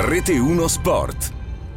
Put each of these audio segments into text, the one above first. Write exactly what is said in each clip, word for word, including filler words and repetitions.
Rete uno Sport.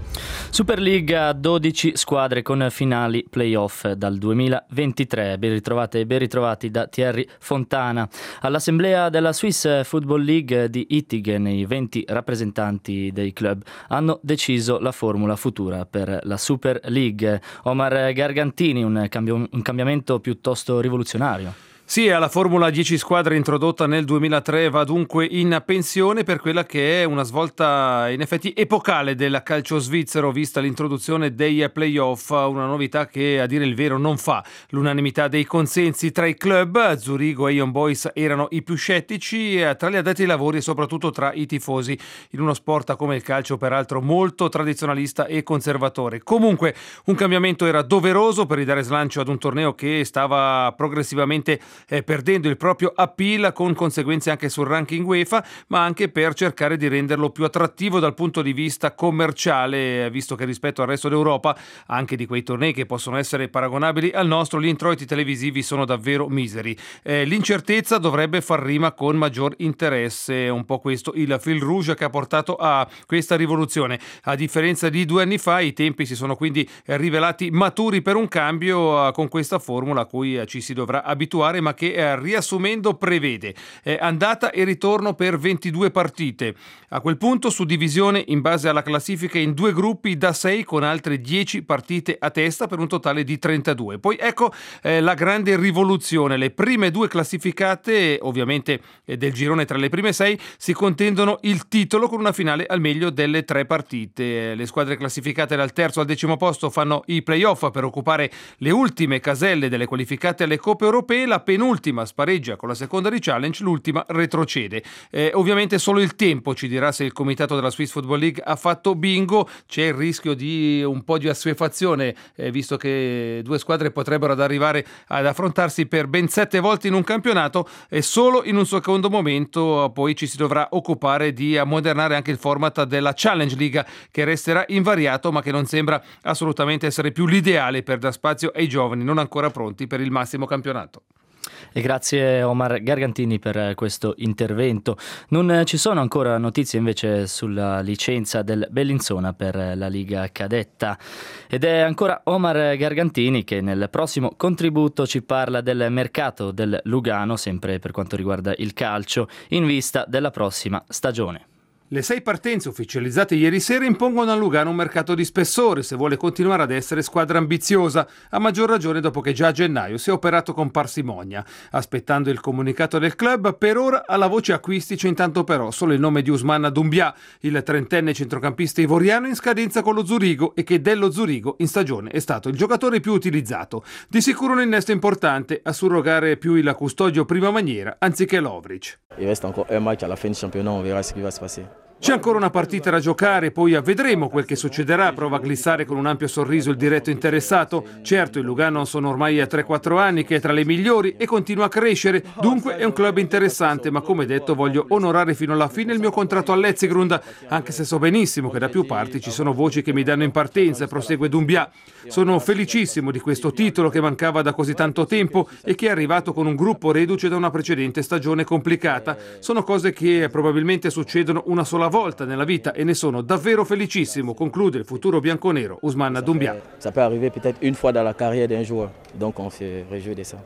Superliga, dodici squadre con finali playoff dal duemilaventitré. Ben ritrovate e ben ritrovati da Thierry Fontana. All'assemblea della Swiss Football League di Ittigen i venti rappresentanti dei club hanno deciso la formula futura per la Super League. Omar Gargantini, un, cambio, un cambiamento piuttosto rivoluzionario. Sì, alla formula dieci squadre introdotta nel duemilatré va dunque in pensione per quella che è una svolta in effetti epocale del calcio svizzero, vista l'introduzione dei playoff, una novità che a dire il vero non fa l'unanimità dei consensi tra i club. Zurigo e Young Boys erano i più scettici, tra gli addetti ai lavori e soprattutto tra i tifosi, in uno sport come il calcio peraltro molto tradizionalista e conservatore. Comunque un cambiamento era doveroso per ridare slancio ad un torneo che stava progressivamente Eh, perdendo il proprio appeal, con conseguenze anche sul ranking UEFA, ma anche per cercare di renderlo più attrattivo dal punto di vista commerciale, visto che rispetto al resto d'Europa, anche di quei tornei che possono essere paragonabili al nostro, gli introiti televisivi sono davvero miseri. Eh, l'incertezza dovrebbe far rima con maggior interesse, un po' questo il fil rouge che ha portato a questa rivoluzione. A differenza di due anni fa, i tempi si sono quindi rivelati maturi per un cambio, eh, con questa formula a cui eh, ci si dovrà abituare, ma che eh, riassumendo prevede eh, andata e ritorno per ventidue partite. A quel punto suddivisione in base alla classifica in due gruppi da sei con altre dieci partite a testa per un totale di trentadue. Poi ecco eh, la grande rivoluzione: le prime due classificate, ovviamente eh, del girone tra le prime sei, si contendono il titolo con una finale al meglio delle tre partite. Le squadre classificate dal terzo al decimo posto fanno i playoff per occupare le ultime caselle delle qualificate alle coppe europee. La penultima spareggia con la seconda di challenge, l'ultima retrocede. Eh, ovviamente solo il tempo ci dirà se il comitato della Swiss Football League ha fatto bingo. C'è il rischio di un po' di assuefazione, eh, visto che due squadre potrebbero ad arrivare ad affrontarsi per ben sette volte in un campionato, e solo in un secondo momento poi ci si dovrà occupare di ammodernare anche il format della Challenge League, che resterà invariato ma che non sembra assolutamente essere più l'ideale per dar spazio ai giovani non ancora pronti per il massimo campionato. E grazie Omar Gargantini per questo intervento. Non ci sono ancora notizie invece sulla licenza del Bellinzona per la Liga Cadetta, ed è ancora Omar Gargantini che nel prossimo contributo ci parla del mercato del Lugano, sempre per quanto riguarda il calcio, in vista della prossima stagione. Le sei partenze ufficializzate ieri sera impongono a Lugano un mercato di spessore se vuole continuare ad essere squadra ambiziosa, a maggior ragione dopo che già a gennaio si è operato con parsimonia. Aspettando il comunicato del club, per ora alla voce acquisti c'è intanto però solo il nome di Ousmane Doumbia, il trentenne centrocampista ivoriano in scadenza con lo Zurigo, e che dello Zurigo in stagione è stato il giocatore più utilizzato. Di sicuro un innesto importante a surrogare più il custodio prima maniera anziché Lovric. Il reste encore un match alla fin du championnat, on verra ce qui va se passer. C'è ancora una partita da giocare, poi vedremo quel che succederà, prova a glissare con un ampio sorriso il diretto interessato. Certo, il Lugano sono ormai a tre quattro anni che è tra le migliori e continua a crescere, dunque è un club interessante, ma come detto voglio onorare fino alla fine il mio contratto all'Etzigrund, anche se so benissimo che da più parti ci sono voci che mi danno in partenza, prosegue Doumbia. Sono felicissimo di questo titolo che mancava da così tanto tempo e che è arrivato con un gruppo reduce da una precedente stagione complicata. Sono cose che probabilmente succedono una sola volta nella vita e ne sono davvero felicissimo, conclude il futuro bianconero Ousmane Doumbia. Ça peut arriver peut-être une fois dans la carrière d'un joueur, donc on se réjouit de ça.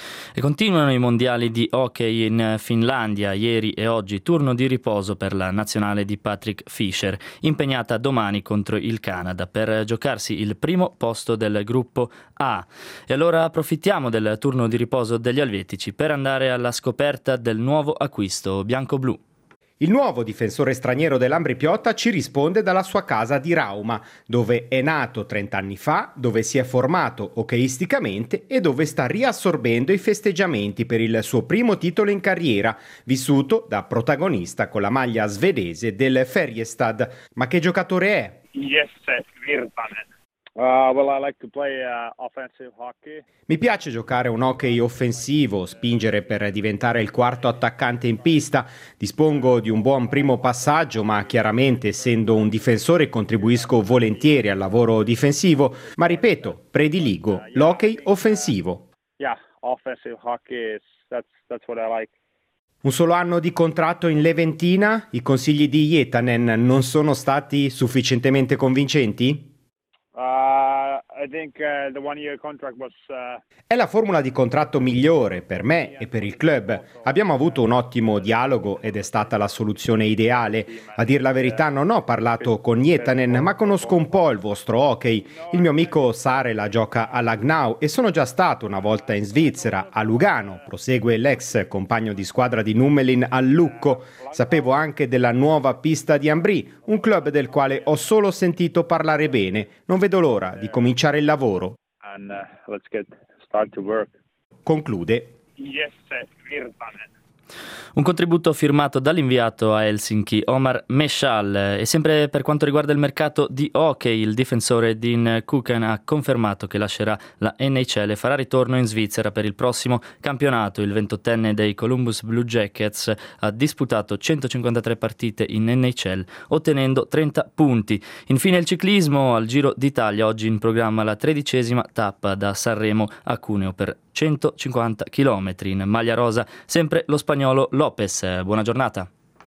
E continuano i mondiali di hockey in Finlandia. Ieri e oggi turno di riposo per la nazionale di Patrick Fischer, impegnata domani contro il Canada per giocarsi il primo posto del gruppo A. E allora approfittiamo del turno di riposo degli elvetici per andare alla scoperta del nuovo acquisto bianco-blu. Il nuovo difensore straniero dell'Ambri Piotta ci risponde dalla sua casa di Rauma, dove è nato trent'anni fa, dove si è formato hockeyisticamente e dove sta riassorbendo i festeggiamenti per il suo primo titolo in carriera, vissuto da protagonista con la maglia svedese del Färjestad. Ma che giocatore è? Jesse Virtanen. Uh, well, I like to play uh, offensive hockey. Mi piace giocare un hockey offensivo, spingere per diventare il quarto attaccante in pista. Dispongo di un buon primo passaggio, ma chiaramente essendo un difensore contribuisco volentieri al lavoro difensivo, ma ripeto, prediligo l'hockey offensivo. Yeah, offensive hockey is that's that's what I like. Un solo anno di contratto in Leventina? I consigli di Hietanen non sono stati sufficientemente convincenti? Uh, I think uh, the one-year contract was. Uh... È la formula di contratto migliore per me e per il club. Abbiamo avuto un ottimo dialogo ed è stata la soluzione ideale. A dir la verità non ho parlato con Hietanen, ma conosco un po' il vostro hockey. Il mio amico Sarela gioca all'Agnau e sono già stato una volta in Svizzera, a Lugano. Prosegue l'ex compagno di squadra di Nummelin al Lucco. Sapevo anche della nuova pista di Ambri, un club del quale ho solo sentito parlare bene. Non vedo l'ora di cominciare il lavoro. And uh, let's get start to work. Conclude. Jesse Virtanen. Un contributo firmato dall'inviato a Helsinki Omar Meshal. E sempre per quanto riguarda il mercato di hockey, il difensore Dean Kukan ha confermato che lascerà la N H L e farà ritorno in Svizzera per il prossimo campionato. Il ventottenne dei Columbus Blue Jackets ha disputato centocinquantatré partite in N H L, ottenendo trenta punti. Infine il ciclismo, al Giro d'Italia, oggi in programma la tredicesima tappa da Sanremo a Cuneo per centocinquanta chilometri. In maglia rosa sempre lo spagnolo Lopez. Buona giornata.